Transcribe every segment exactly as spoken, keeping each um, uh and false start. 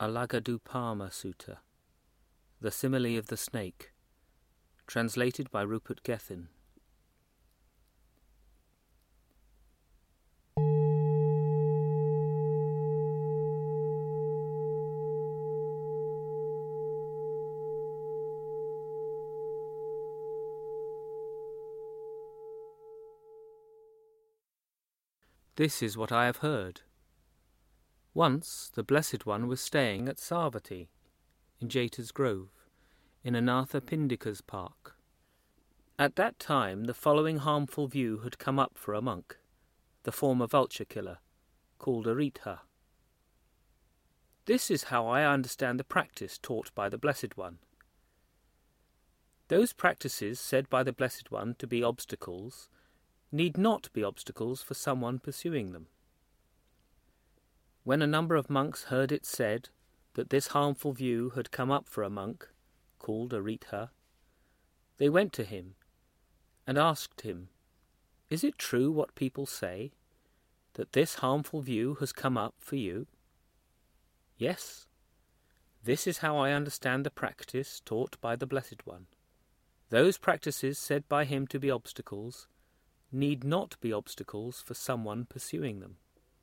Alagadupama Sutta, The Simile of the Snake, translated by Rupert Gethin. This is what I have heard. Once the Blessed One was staying at Savatthi, in Jeta's Grove, in Anatha Pindika's park. At that time the following harmful view had come up for a monk, the former vulture killer, called Aritha. This is how I understand the practice taught by the Blessed One. Those practices said by the Blessed One to be obstacles need not be obstacles for someone pursuing them. When a number of monks heard it said that this harmful view had come up for a monk, called Aritha, they went to him and asked him, "Is it true what people say, that this harmful view has come up for you?" "Yes, this is how I understand the practice taught by the Blessed One. Those practices said by him to be obstacles need not be obstacles for someone pursuing them."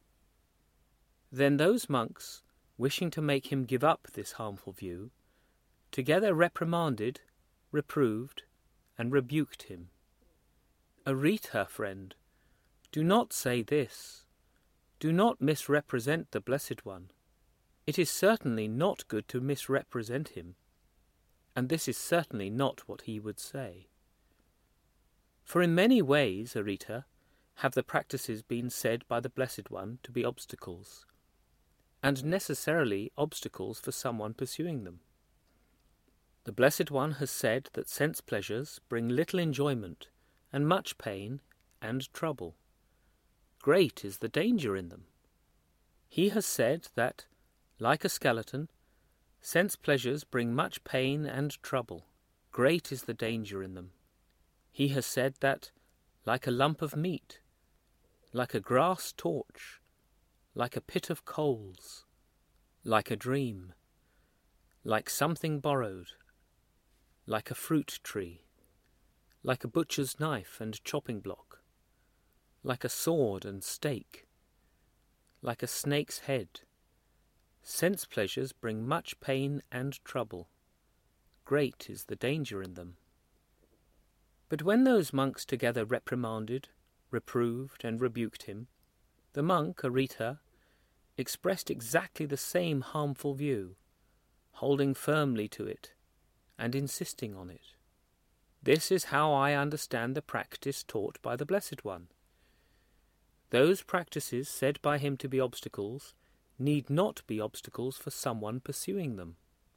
Then those monks, wishing to make him give up this harmful view, together reprimanded, reproved, and rebuked him. "Aritha, friend, do not say this. Do not misrepresent the Blessed One. It is certainly not good to misrepresent him, and this is certainly not what he would say. For in many ways, Aritha, have the practices been said by the Blessed One to be obstacles, and necessarily obstacles for someone pursuing them. The Blessed One has said that sense pleasures bring little enjoyment and much pain and trouble. Great is the danger in them. He has said that, like a skeleton, sense pleasures bring much pain and trouble. Great is the danger in them. He has said that, like a lump of meat, like a grass torch, like a pit of coals, like a dream, like something borrowed, like a fruit tree, like a butcher's knife and chopping block, like a sword and stake, like a snake's head, sense pleasures bring much pain and trouble. Great is the danger in them. But when those monks together reprimanded, reproved, and rebuked him, the monk, Aritha, expressed exactly the same harmful view, holding firmly to it and insisting on it. This is how I understand the practice taught by the Blessed One. Those practices said by him to be obstacles need not be obstacles for someone pursuing them.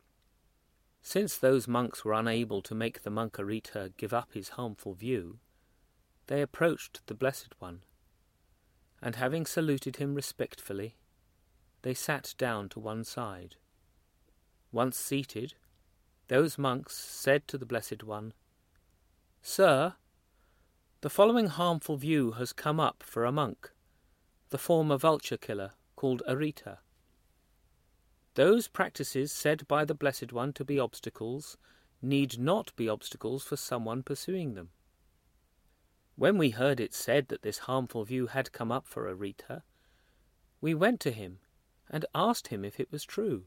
Since those monks were unable to make the monk Aritha give up his harmful view, they approached the Blessed One, and having saluted him respectfully, they sat down to one side. Once seated, those monks said to the Blessed One, "Sir, the following harmful view has come up for a monk, the former vulture killer called Aritha. Those practices said by the Blessed One to be obstacles need not be obstacles for someone pursuing them. When we heard it said that this harmful view had come up for Aritha, we went to him and asked him if it was true.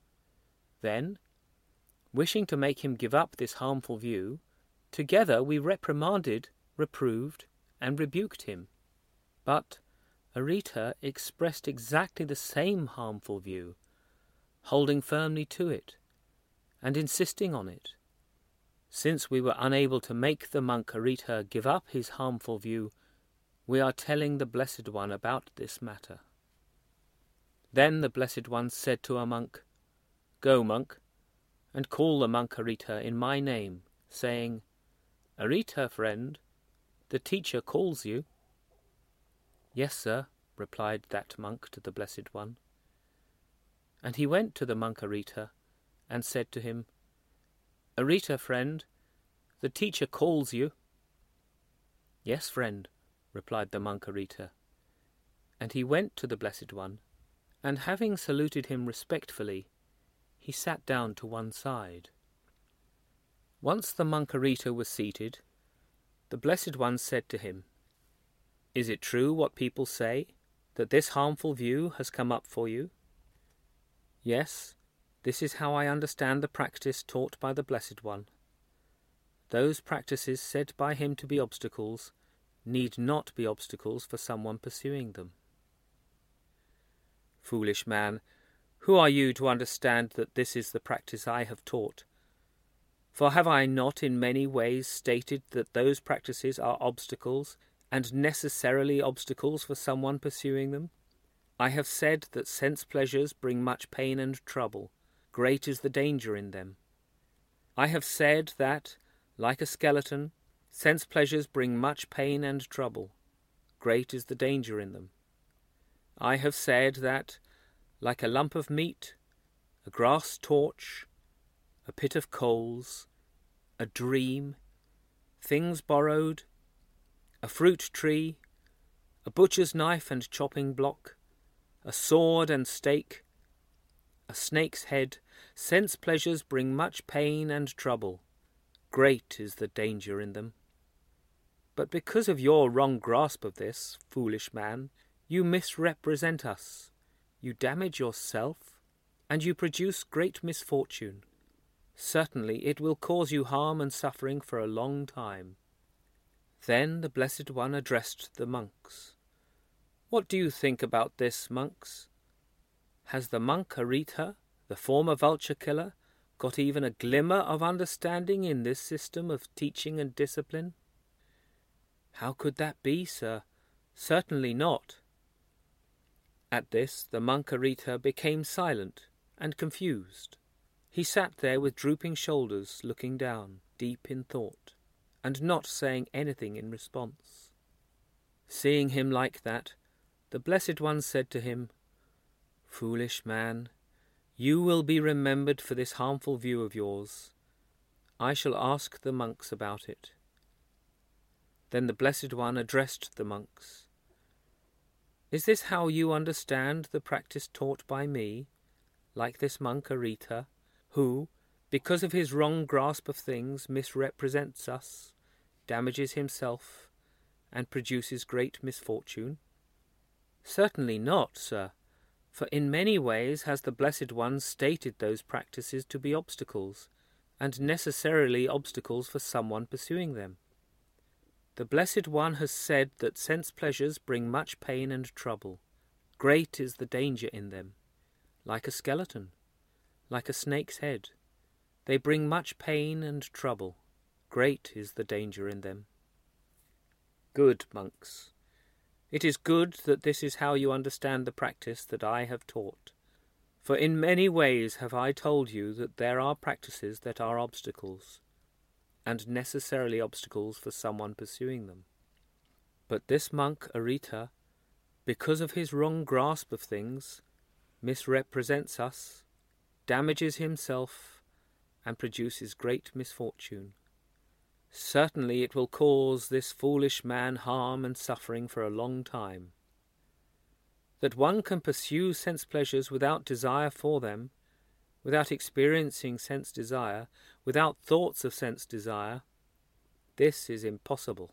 Then, wishing to make him give up this harmful view, together we reprimanded, reproved, and rebuked him. But Aritha expressed exactly the same harmful view, holding firmly to it, and insisting on it. Since we were unable to make the monk Aritha give up his harmful view, we are telling the Blessed One about this matter." Then the Blessed One said to a monk, "Go, monk, and call the monk Aritha in my name, saying, 'Aritha, friend, the teacher calls you.'" "Yes, sir," replied that monk to the Blessed One. And he went to the monk Aritha and said to him, "Aritha, friend, the teacher calls you." "Yes, friend," replied the monk Aritha. And he went to the Blessed One, and having saluted him respectfully, he sat down to one side. Once the monk Arita was seated, the Blessed One said to him, "Is it true what people say, that this harmful view has come up for you?" "Yes, this is how I understand the practice taught by the Blessed One. Those practices said by him to be obstacles need not be obstacles for someone pursuing them." "Foolish man, who are you to understand that this is the practice I have taught? For have I not in many ways stated that those practices are obstacles, and necessarily obstacles for someone pursuing them? I have said that sense pleasures bring much pain and trouble. Great is the danger in them. I have said that, like a skeleton, sense pleasures bring much pain and trouble. Great is the danger in them. I have said that, like a lump of meat, a grass torch, a pit of coals, a dream, things borrowed, a fruit tree, a butcher's knife and chopping block, a sword and stake, a snake's head, sense pleasures bring much pain and trouble. Great is the danger in them. But because of your wrong grasp of this, foolish man, you misrepresent us, you damage yourself, and you produce great misfortune. Certainly it will cause you harm and suffering for a long time." Then the Blessed One addressed the monks. "What do you think about this, monks? Has the monk Arita, the former vulture killer, got even a glimmer of understanding in this system of teaching and discipline?" "How could that be, sir? Certainly not." At this the monk Arita became silent and confused. He sat there with drooping shoulders, looking down, deep in thought, and not saying anything in response. Seeing him like that, the Blessed One said to him, "Foolish man, you will be remembered for this harmful view of yours. I shall ask the monks about it." Then the Blessed One addressed the monks. "Is this how you understand the practice taught by me, like this monk Arita, who, because of his wrong grasp of things, misrepresents us, damages himself, and produces great misfortune?" "Certainly not, sir, for in many ways has the Blessed One stated those practices to be obstacles, and necessarily obstacles for someone pursuing them. The Blessed One has said that sense pleasures bring much pain and trouble. Great is the danger in them. Like a skeleton, like a snake's head, they bring much pain and trouble. Great is the danger in them." "Good, monks. It is good that this is how you understand the practice that I have taught. For in many ways have I told you that there are practices that are obstacles, and necessarily obstacles for someone pursuing them. But this monk Arita, because of his wrong grasp of things, misrepresents us, damages himself, and produces great misfortune. Certainly it will cause this foolish man harm and suffering for a long time. That one can pursue sense pleasures without desire for them, without experiencing sense desire, without thoughts of sense desire, this is impossible.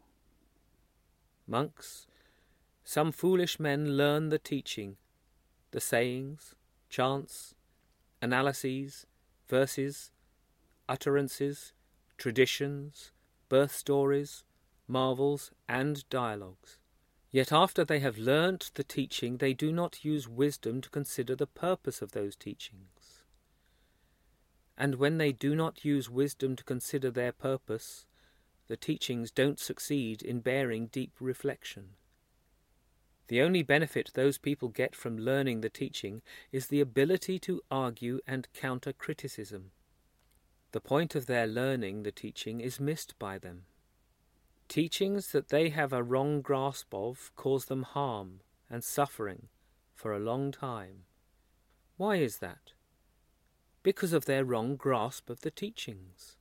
Monks, some foolish men learn the teaching, the sayings, chants, analyses, verses, utterances, traditions, birth stories, marvels, and dialogues. Yet after they have learnt the teaching, they do not use wisdom to consider the purpose of those teachings. And when they do not use wisdom to consider their purpose, the teachings don't succeed in bearing deep reflection. The only benefit those people get from learning the teaching is the ability to argue and counter criticism. The point of their learning the teaching is missed by them. Teachings that they have a wrong grasp of cause them harm and suffering for a long time. Why is that? Because of their wrong grasp of the teachings.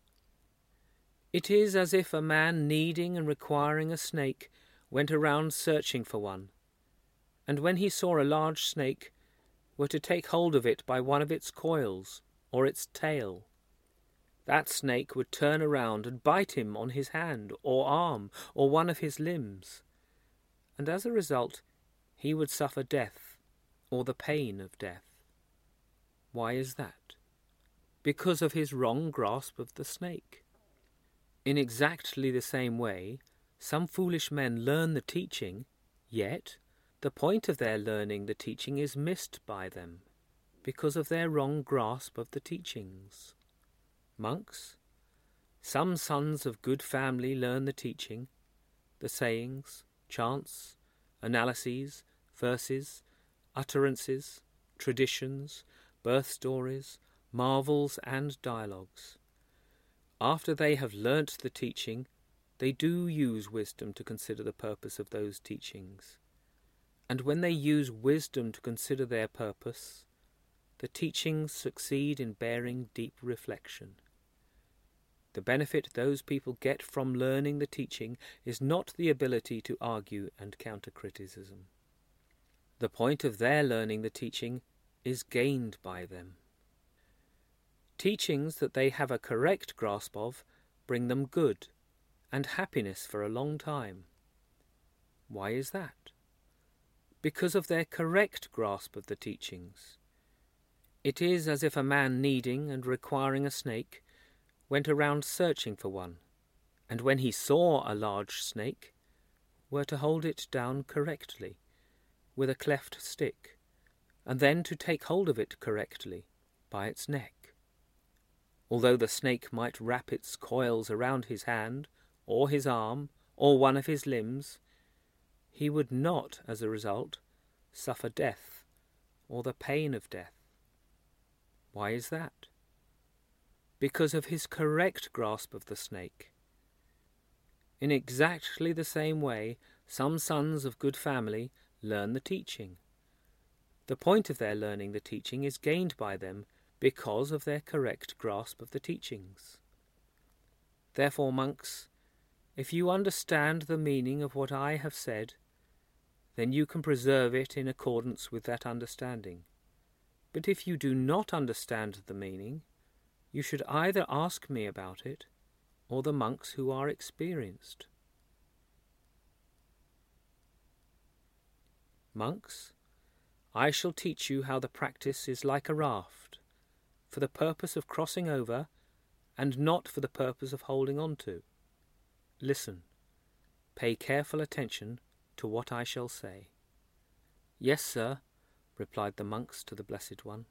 It is as if a man needing and requiring a snake went around searching for one, and when he saw a large snake, were to take hold of it by one of its coils, or its tail. That snake would turn around and bite him on his hand or arm or one of his limbs, and as a result he would suffer death or the pain of death. Why is that? Because of his wrong grasp of the snake. In exactly the same way, some foolish men learn the teaching, yet the point of their learning the teaching is missed by them, because of their wrong grasp of the teachings. Monks, some sons of good family learn the teaching, the sayings, chants, analyses, verses, utterances, traditions, birth stories, marvels and dialogues. After they have learnt the teaching, they do use wisdom to consider the purpose of those teachings. And when they use wisdom to consider their purpose, the teachings succeed in bearing deep reflection. The benefit those people get from learning the teaching is not the ability to argue and counter-criticism. The point of their learning the teaching is gained by them. Teachings that they have a correct grasp of bring them good and happiness for a long time. Why is that? Because of their correct grasp of the teachings. It is as if a man needing and requiring a snake went around searching for one, and when he saw a large snake, were to hold it down correctly, with a cleft stick, and then to take hold of it correctly, by its neck. Although the snake might wrap its coils around his hand, or his arm, or one of his limbs, he would not, as a result, suffer death, or the pain of death. Why is that? Because of his correct grasp of the snake. In exactly the same way, some sons of good family learn the teaching. The point of their learning the teaching is gained by them because of their correct grasp of the teachings. Therefore, monks, if you understand the meaning of what I have said, then you can preserve it in accordance with that understanding. But if you do not understand the meaning, you should either ask me about it, or the monks who are experienced. Monks, I shall teach you how the practice is like a raft, for the purpose of crossing over, and not for the purpose of holding on to. Listen, pay careful attention to what I shall say. Yes, sir, replied the monks to the Blessed One.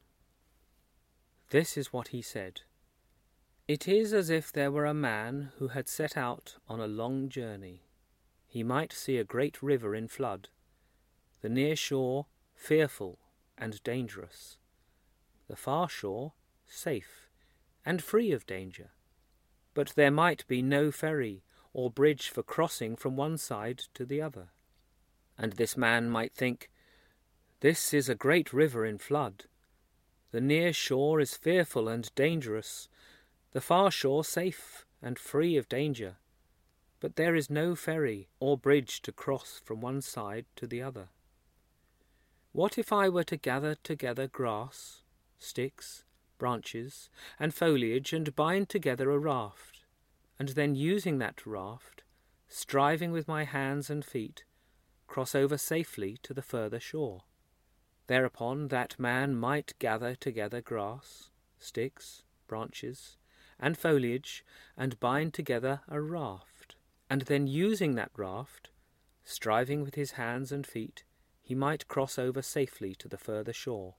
This is what he said. It is as if there were a man who had set out on a long journey. He might see a great river in flood, the near shore fearful and dangerous, the far shore safe and free of danger. But there might be no ferry or bridge for crossing from one side to the other. And this man might think, this is a great river in flood. The near shore is fearful and dangerous, the far shore safe and free of danger, but there is no ferry or bridge to cross from one side to the other. What if I were to gather together grass, sticks, branches, and foliage, and bind together a raft, and then using that raft, striving with my hands and feet, cross over safely to the further shore? Thereupon that man might gather together grass, sticks, branches, and foliage, and bind together a raft, and then using that raft, striving with his hands and feet, he might cross over safely to the further shore.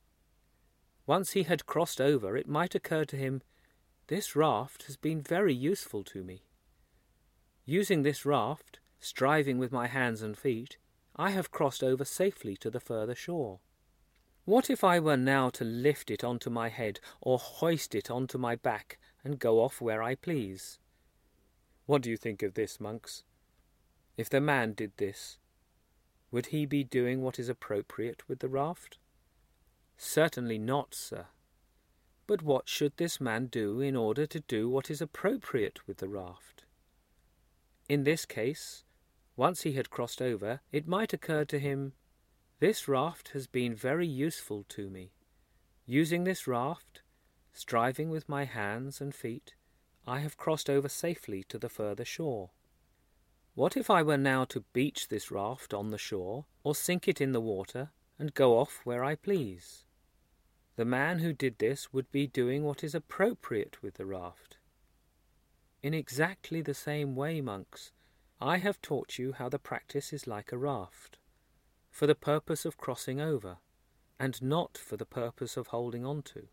Once he had crossed over, it might occur to him, this raft has been very useful to me. Using this raft, striving with my hands and feet, I have crossed over safely to the further shore. What if I were now to lift it onto my head, or hoist it onto my back, and go off where I please? What do you think of this, monks? If the man did this, would he be doing what is appropriate with the raft? Certainly not, sir. But what should this man do in order to do what is appropriate with the raft? In this case, once he had crossed over, it might occur to him, this raft has been very useful to me. Using this raft, striving with my hands and feet, I have crossed over safely to the further shore. What if I were now to beach this raft on the shore, or sink it in the water, and go off where I please? The man who did this would be doing what is appropriate with the raft. In exactly the same way, monks, I have taught you how the practice is like a raft, for the purpose of crossing over, and not for the purpose of holding on to.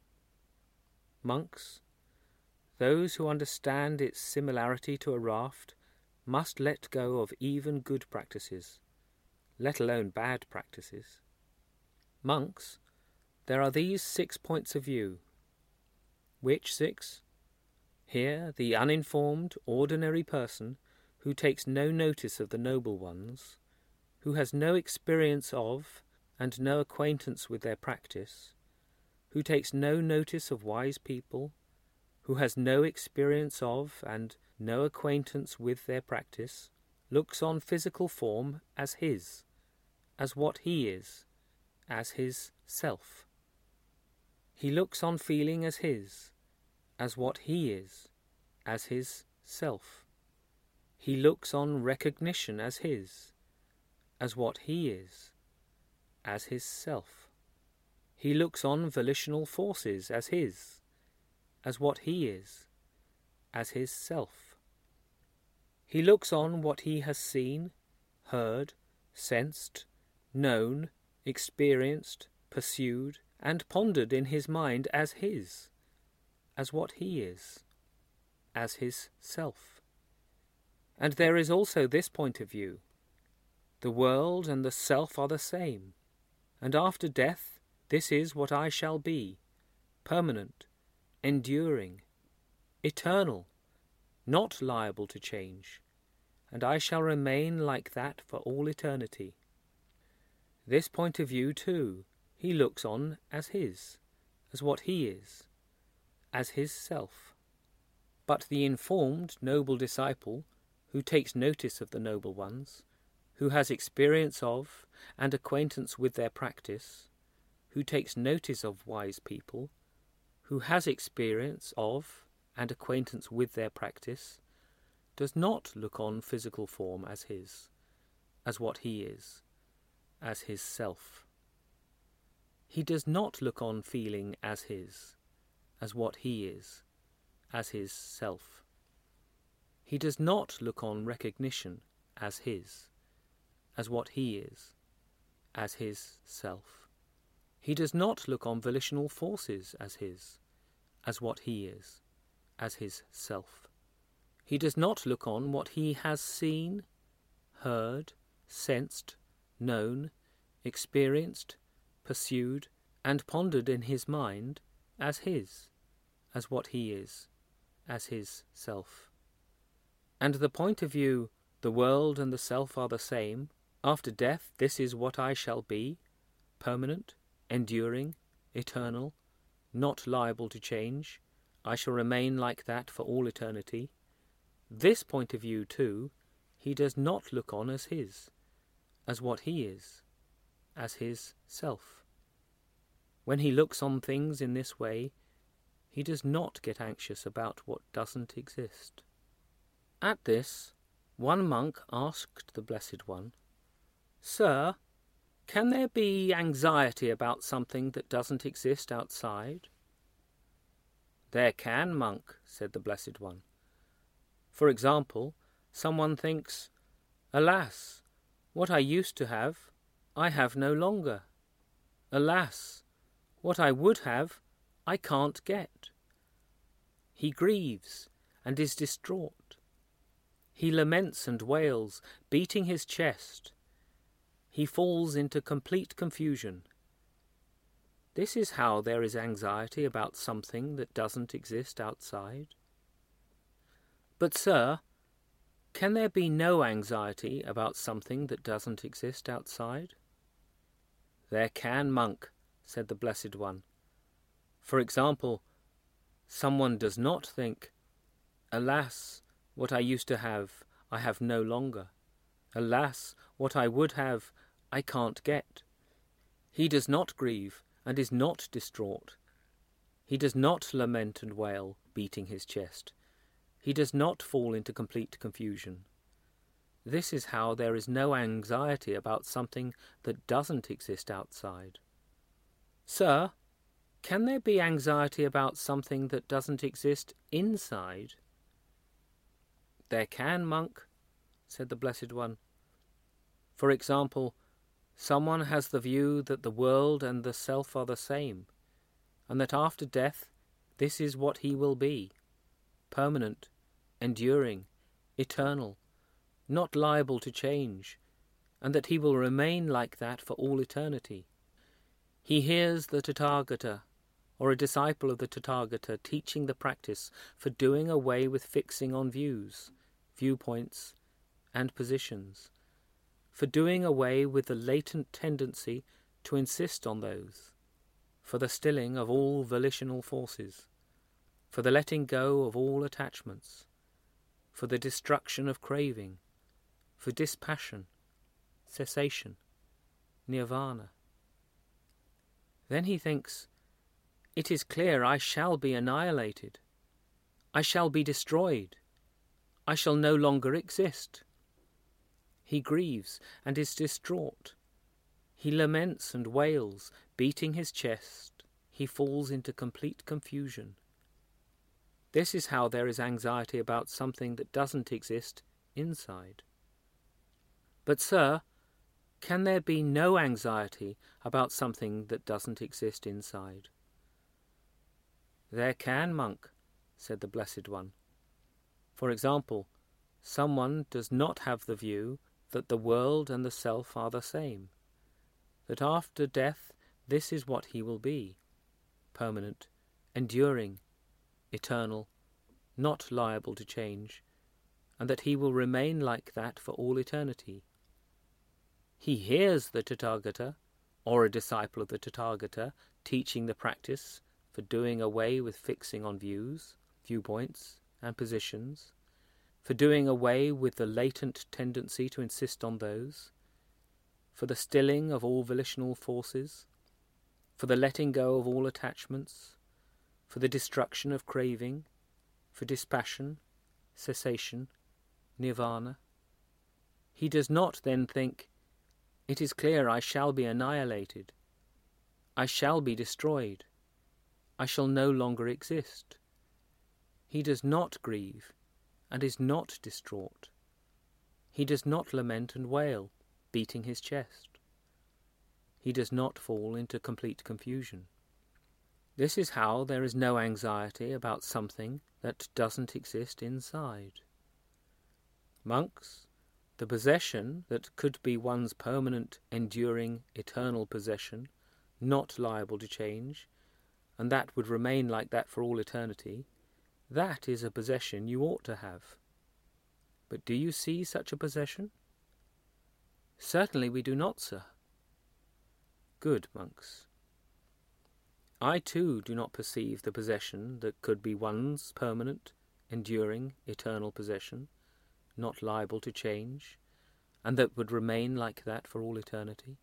Monks, those who understand its similarity to a raft must let go of even good practices, let alone bad practices. Monks, there are these six points of view. Which six? Here the uninformed, ordinary person, who takes no notice of the noble ones, who has no experience of and no acquaintance with their practice, who takes no notice of wise people, who has no experience of and no acquaintance with their practice, looks on physical form as his, as what he is, as his self. He looks on feeling as his, as what he is, as his self. He looks on recognition as his, as what he is, as his self. He looks on volitional forces as his, as what he is, as his self. He looks on what he has seen, heard, sensed, known, experienced, pursued, and pondered in his mind as his, as what he is, as his self. And there is also this point of view. The world and the self are the same, and after death this is what I shall be, permanent, enduring, eternal, not liable to change, and I shall remain like that for all eternity. This point of view, too, he looks on as his, as what he is, as his self. But the informed, noble disciple, who takes notice of the noble ones, who has experience of and acquaintance with their practice, who takes notice of wise people, who has experience of and acquaintance with their practice, does not look on physical form as his, as what he is, as his self. He does not look on feeling as his, as what he is, as his self. He does not look on recognition as his, as what he is, as his self. He does not look on volitional forces as his, as what he is, as his self. He does not look on what he has seen, heard, sensed, known, experienced, pursued, and pondered in his mind as his, as what he is, as his self. And the point of view, the world and the self are the same, after death this is what I shall be, permanent, enduring, eternal, not liable to change, I shall remain like that for all eternity. This point of view, too, he does not look on as his, as what he is, as his self. When he looks on things in this way, he does not get anxious about what doesn't exist. At this, one monk asked the Blessed One, "Sir, can there be anxiety about something that doesn't exist outside?" "There can, monk," said the Blessed One. "For example, someone thinks, 'Alas, what I used to have, I have no longer. Alas, what I would have, I can't get.' He grieves and is distraught. He laments and wails, beating his chest. He falls into complete confusion. This is how there is anxiety about something that doesn't exist outside. But, sir, can there be no anxiety about something that doesn't exist outside?" "There can, monk," said the Blessed One. "For example, someone does not think, 'Alas, what I used to have, I have no longer. Alas, what I would have, I can't get.' He does not grieve and is not distraught. He does not lament and wail, beating his chest. He does not fall into complete confusion. This is how there is no anxiety about something that doesn't exist outside. Sir, can there be anxiety about something that doesn't exist inside? There can, monk, said the Blessed One. For example, someone has the view that the world and the self are the same, and that after death this is what he will be, permanent, enduring, eternal, not liable to change, and that he will remain like that for all eternity. He hears the Tathagata, or a disciple of the Tathagata, teaching the practice for doing away with fixing on views, viewpoints, and positions, for doing away with the latent tendency to insist on those, for the stilling of all volitional forces, for the letting go of all attachments, for the destruction of craving, for dispassion, cessation, nirvana. Then he thinks, it is clear I shall be annihilated. I shall be destroyed. I shall no longer exist. He grieves and is distraught. He laments and wails, beating his chest. He falls into complete confusion. This is how there is anxiety about something that doesn't exist inside. But, sir, can there be no anxiety about something that doesn't exist inside? There can, monk, said the Blessed One. For example, someone does not have the view that the world and the self are the same, that after death this is what he will be, permanent, enduring, eternal, not liable to change, and that he will remain like that for all eternity. He hears the Tathagata, or a disciple of the Tathagata, teaching the practice for doing away with fixing on views, viewpoints, and positions, for doing away with the latent tendency to insist on those, for the stilling of all volitional forces, for the letting go of all attachments, for the destruction of craving, for dispassion, cessation, nirvana. He does not then think, it is clear I shall be annihilated. I shall be destroyed. I shall no longer exist. He does not grieve and is not distraught. He does not lament and wail, beating his chest. He does not fall into complete confusion. This is how there is no anxiety about something that doesn't exist inside. Monks, the possession that could be one's permanent, enduring, eternal possession, not liable to change, and that would remain like that for all eternity, that is a possession you ought to have. But do you see such a possession? Certainly we do not, sir. Good, monks. I too do not perceive the possession that could be one's permanent, enduring, eternal possession, not liable to change, and that would remain like that for all eternity.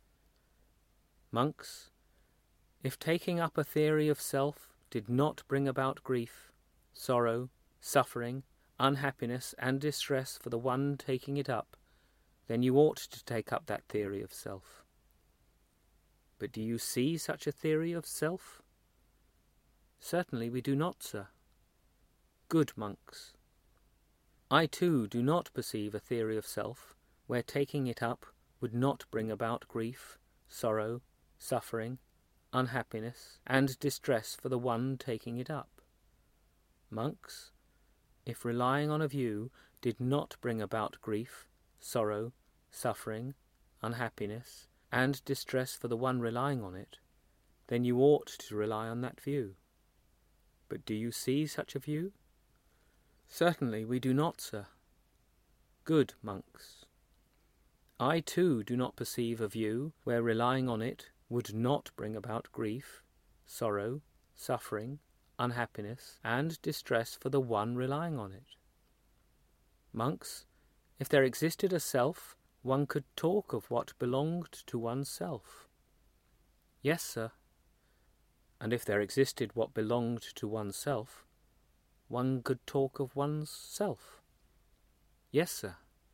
Monks, if taking up a theory of self did not bring about grief, sorrow, suffering, unhappiness, and distress for the one taking it up, then you ought to take up that theory of self. But do you see such a theory of self? Certainly we do not, sir. Good, monks. I too do not perceive a theory of self where taking it up would not bring about grief, sorrow, suffering, unhappiness, and distress for the one taking it up. Monks, if relying on a view did not bring about grief, sorrow, suffering, unhappiness, and distress for the one relying on it, then you ought to rely on that view. But do you see such a view? Certainly we do not, sir. Good, monks. I too do not perceive a view where relying on it would not bring about grief, sorrow, suffering, unhappiness, and distress for the one relying on it. Monks, if there existed a self, one could talk of what belonged to oneself. Yes, sir. And if there existed what belonged to oneself, one could talk of one's self. Yes, sir.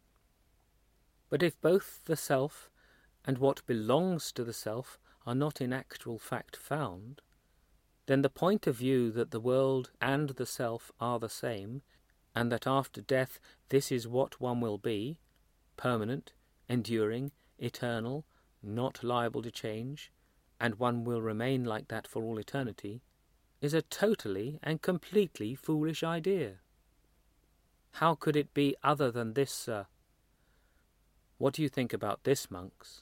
But if both the self and what belongs to the self are not in actual fact found, then the point of view that the world and the self are the same, and that after death this is what one will be, permanent, enduring, eternal, not liable to change, and one will remain like that for all eternity, is a totally and completely foolish idea. How could it be other than this, sir? What do you think about this, monks?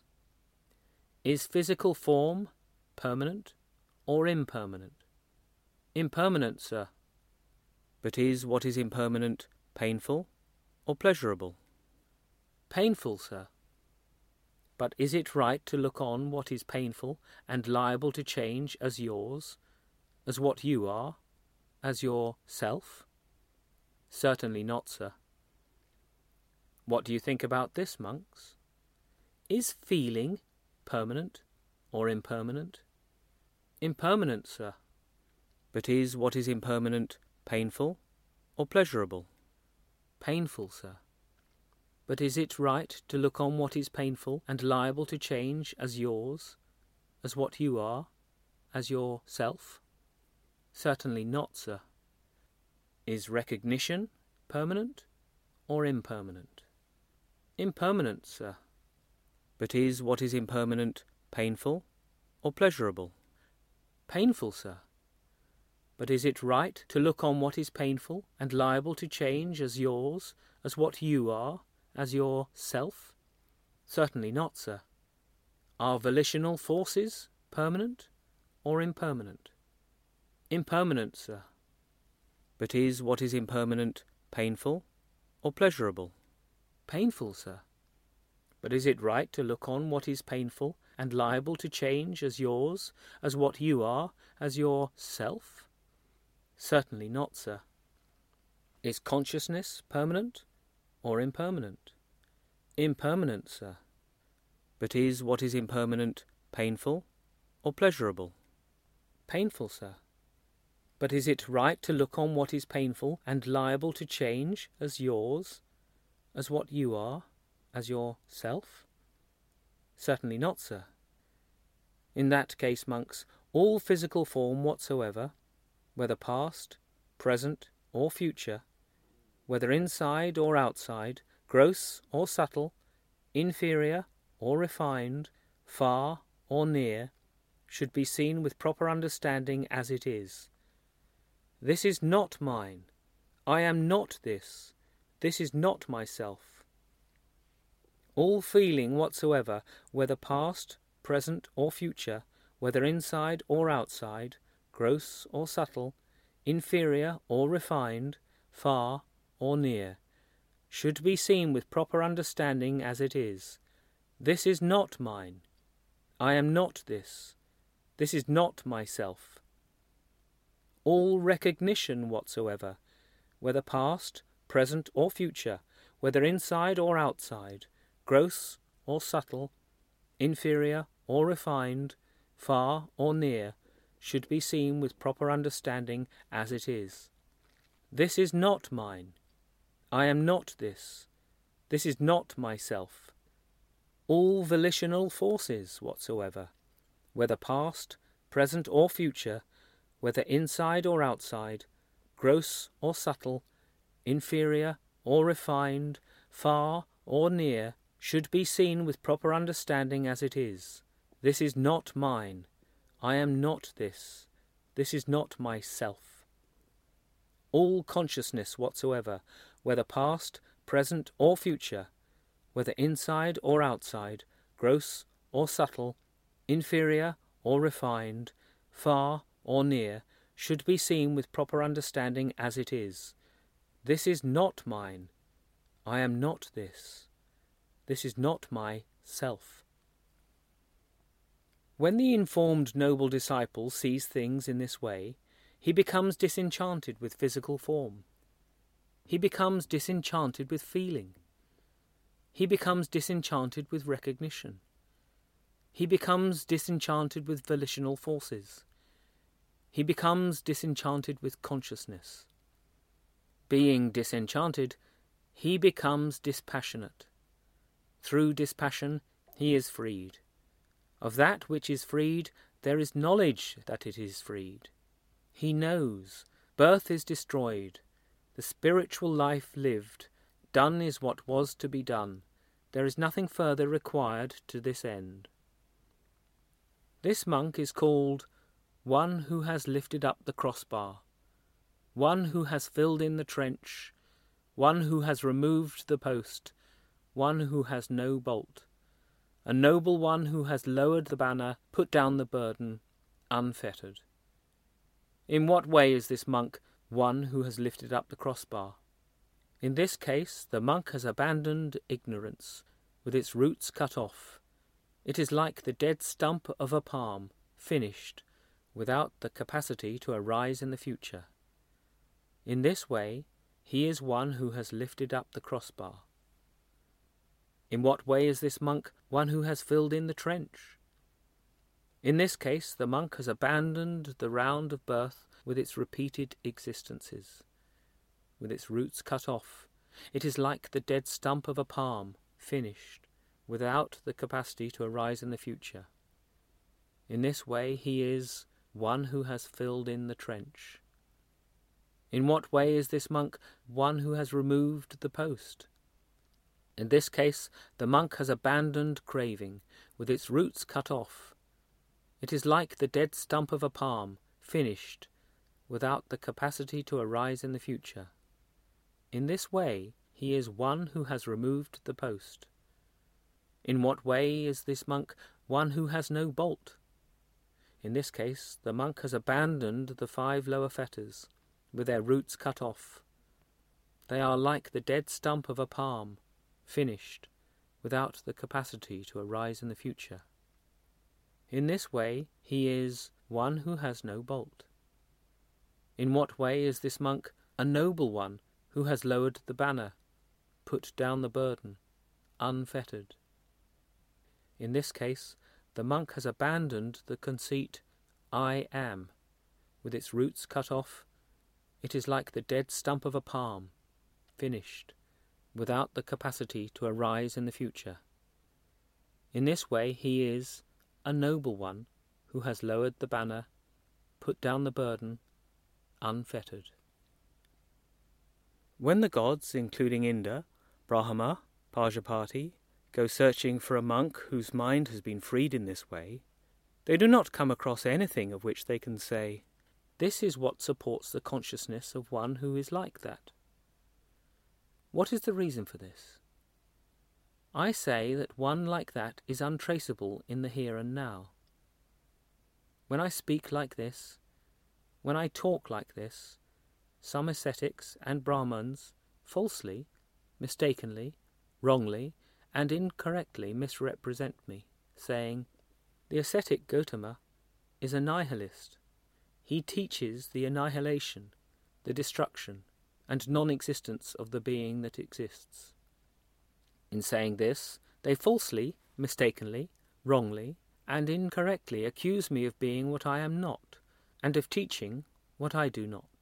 Is physical form permanent or impermanent? Impermanent, sir. But is what is impermanent painful or pleasurable? Painful, sir. But is it right to look on what is painful and liable to change as yours, as what you are, as your self? Certainly not, sir. What do you think about this, monks? Is feeling permanent or impermanent? Impermanent, sir. But is what is impermanent painful or pleasurable? Painful, sir. But is it right to look on what is painful and liable to change as yours, as what you are, as your self? Certainly not, sir. Is recognition permanent or impermanent? Impermanent, sir. But is what is impermanent painful or pleasurable? Painful, sir. But is it right to look on what is painful and liable to change as yours, as what you are, as your self? Certainly not, sir. Are volitional forces permanent or impermanent? Impermanent, sir. But is what is impermanent painful or pleasurable? Painful, sir. But is it right to look on what is painful and liable to change as yours, as what you are, as your self? Certainly not, sir. Is consciousness permanent or impermanent? Impermanent, sir. But is what is impermanent painful or pleasurable? Painful, sir. But is it right to look on what is painful and liable to change as yours, as what you are, as your self? Certainly not, sir. In that case, monks, all physical form whatsoever, whether past, present, or future, whether inside or outside, gross or subtle, inferior or refined, far or near, should be seen with proper understanding as it is. This is not mine. I am not this. This is not myself. All feeling whatsoever, whether past, present, or future, whether inside or outside, gross or subtle, inferior or refined, far or near, should be seen with proper understanding as it is. This is not mine. I am not this. This is not myself. All recognition whatsoever, whether past, present, or future, whether inside or outside, gross or subtle, inferior or refined, far or near, should be seen with proper understanding as it is. This is not mine. I am not this. This is not myself. All volitional forces whatsoever, whether past, present, or future, whether inside or outside, gross or subtle, inferior or refined, far or near, should be seen with proper understanding as it is. This is not mine. I am not this. This is not myself. All consciousness whatsoever, whether past, present, or future, whether inside or outside, gross or subtle, inferior or refined, far or near, should be seen with proper understanding as it is. This is not mine. I am not this. This is not my self. When the informed noble disciple sees things in this way, he becomes disenchanted with physical form. He becomes disenchanted with feeling. He becomes disenchanted with recognition. He becomes disenchanted with volitional forces. he becomes disenchanted with consciousness. Being disenchanted, he becomes dispassionate. Through dispassion, he is freed. Of that which is freed, there is knowledge that it is freed. He knows. Birth is destroyed. The spiritual life lived. Done is what was to be done. There is nothing further required to this end. This monk is called one who has lifted up the crossbar, one who has filled in the trench, one who has removed the post, one who has no bolt, a noble one who has lowered the banner, put down the burden, unfettered. In what way is this monk one who has lifted up the crossbar? In this case, the monk has abandoned ignorance, with its roots cut off. It is like the dead stump of a palm, finished, without the capacity to arise in the future. In this way, he is one who has lifted up the crossbar. In what way is this monk one who has filled in the trench? In this case, the monk has abandoned the round of birth with its repeated existences, with its roots cut off. It is like the dead stump of a palm, finished, without the capacity to arise in the future. In this way, he is one who has filled in the trench. In what way is this monk one who has removed the post? In this case, the monk has abandoned craving, with its roots cut off. It is like the dead stump of a palm, finished, without the capacity to arise in the future. In this way, he is one who has removed the post. In what way is this monk one who has no bolt? In this case, the monk has abandoned the five lower fetters, with their roots cut off. They are like the dead stump of a palm, finished, without the capacity to arise in the future. In this way, he is one who has no bolt. In what way is this monk a noble one who has lowered the banner, put down the burden, unfettered? In this case, the monk has abandoned the conceit, I am, with its roots cut off. It is like the dead stump of a palm, finished, without the capacity to arise in the future. In this way he is a noble one who has lowered the banner, put down the burden, unfettered. When the gods, including Indra, Brahma, Prajapati, go searching for a monk whose mind has been freed in this way, they do not come across anything of which they can say, "This is what supports the consciousness of one who is like that." What is the reason for this? I say that one like that is untraceable in the here and now. When I speak like this, when I talk like this, some ascetics and Brahmins falsely, mistakenly, wrongly, and incorrectly misrepresent me, saying, "The ascetic Gautama is a nihilist. He teaches the annihilation, the destruction, and non-existence of the being that exists." In saying this, they falsely, mistakenly, wrongly, and incorrectly accuse me of being what I am not, and of teaching what I do not.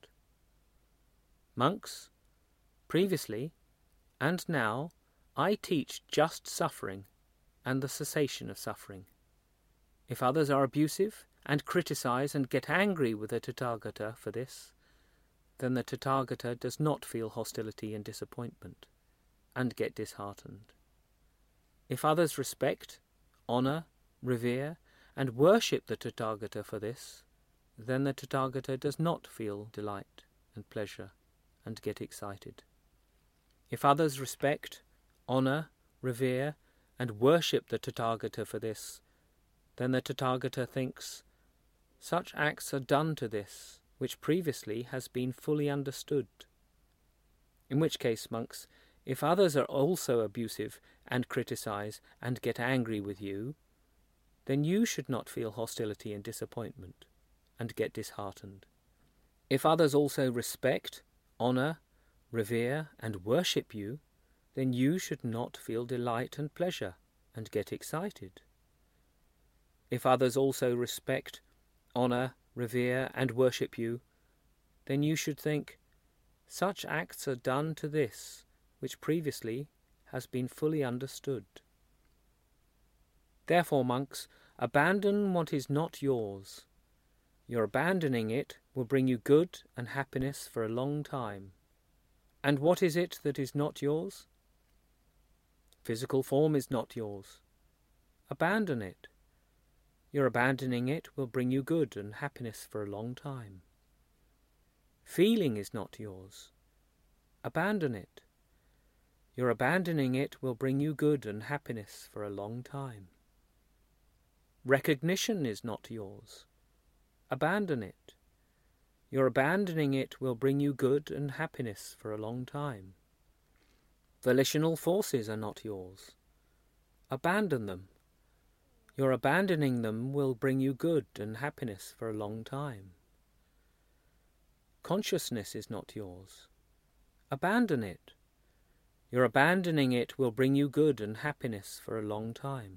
Monks, previously and now, I teach just suffering and the cessation of suffering. If others are abusive and criticize and get angry with the Tathagata for this, then the Tathagata does not feel hostility and disappointment and get disheartened. If others respect, honour, revere, and worship the Tathagata for this, then the Tathagata does not feel delight and pleasure and get excited. If others respect, honour, revere, and worship the Tathagata for this, then the Tathagata thinks, "Such acts are done to this, which previously has been fully understood." In which case, monks, if others are also abusive and criticize and get angry with you, then you should not feel hostility and disappointment and get disheartened. If others also respect, honour, revere, and worship you, then you should not feel delight and pleasure and get excited. If others also respect, honour, revere and worship you, then you should think, such acts are done to this which previously has been fully understood. Therefore, monks, abandon what is not yours. Your abandoning it will bring you good and happiness for a long time. And what is it that is not yours? Physical form is not yours. Abandon it. Your abandoning it will bring you good and happiness for a long time. Feeling is not yours. Abandon it. Your abandoning it will bring you good and happiness for a long time. Recognition is not yours. Abandon it. Your abandoning it will bring you good and happiness for a long time. Volitional forces are not yours. Abandon them. Your abandoning them will bring you good and happiness for a long time. Consciousness is not yours. Abandon it. Your abandoning it will bring you good and happiness for a long time.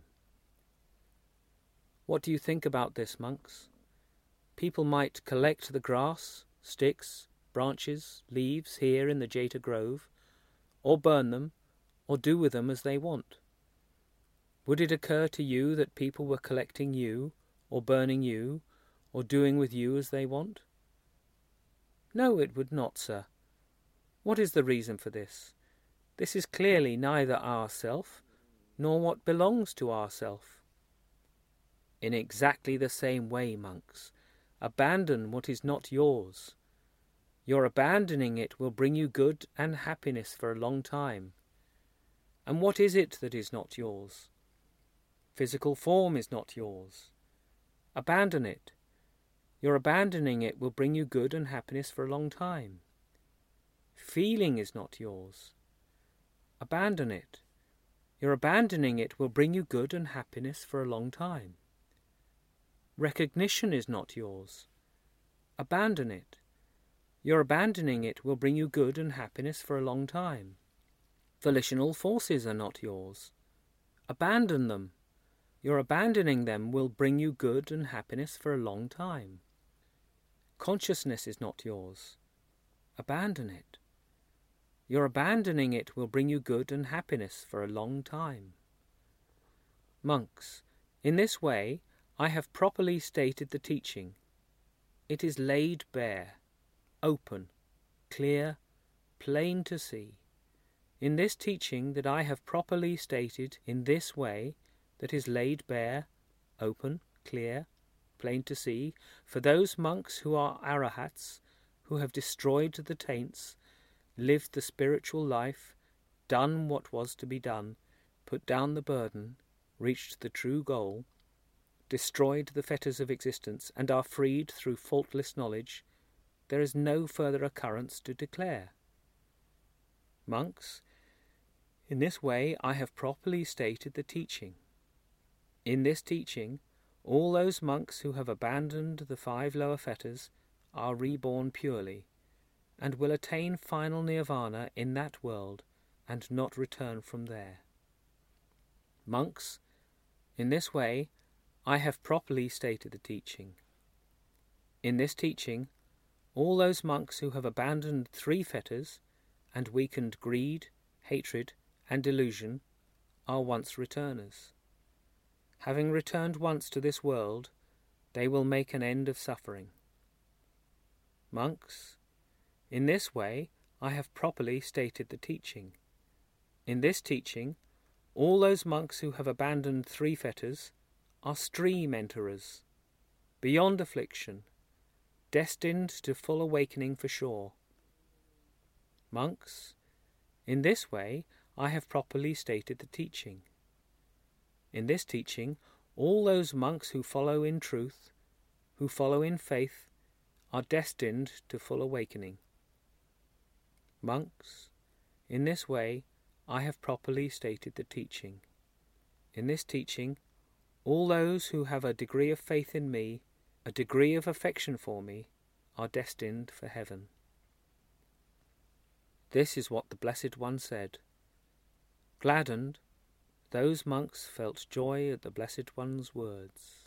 What do you think about this, monks? People might collect the grass, sticks, branches, leaves here in the Jeta Grove, or burn them, or do with them as they want. Would it occur to you that people were collecting you, or burning you, or doing with you as they want? No, it would not, sir. What is the reason for this? This is clearly neither our self, nor what belongs to our self. In exactly the same way, monks, abandon what is not yours. Your abandoning it will bring you good and happiness for a long time. And what is it that is not yours? Physical form is not yours. Abandon it. Your abandoning it will bring you good and happiness for a long time. Feeling is not yours. Abandon it. Your abandoning it will bring you good and happiness for a long time. Recognition is not yours. Abandon it. Your abandoning it will bring you good and happiness for a long time. Volitional forces are not yours. Abandon them. Your abandoning them will bring you good and happiness for a long time. Consciousness is not yours. Abandon it. Your abandoning it will bring you good and happiness for a long time. Monks, in this way I have properly stated the teaching. It is laid bare, open, clear, plain to see. In this teaching that I have properly stated in this way, that is laid bare, open, clear, plain to see, for those monks who are arahats, who have destroyed the taints, lived the spiritual life, done what was to be done, put down the burden, reached the true goal, destroyed the fetters of existence, and are freed through faultless knowledge, there is no further occurrence to declare. Monks, in this way I have properly stated the teaching. In this teaching, all those monks who have abandoned the five lower fetters are reborn purely, and will attain final nirvana in that world, and not return from there. Monks, in this way I have properly stated the teaching. In this teaching, all those monks who have abandoned three fetters, and weakened greed, hatred, and delusion, are once returners. Having returned once to this world, they will make an end of suffering. Monks, in this way I have properly stated the teaching. In this teaching, all those monks who have abandoned three fetters are stream enterers, beyond affliction, destined to full awakening for sure. Monks, in this way I have properly stated the teaching. In this teaching, all those monks who follow in truth, who follow in faith, are destined to full awakening. Monks, in this way I have properly stated the teaching. In this teaching, all those who have a degree of faith in me, a degree of affection for me, are destined for heaven. This is what the Blessed One said. Gladdened, those monks felt joy at the Blessed One's words.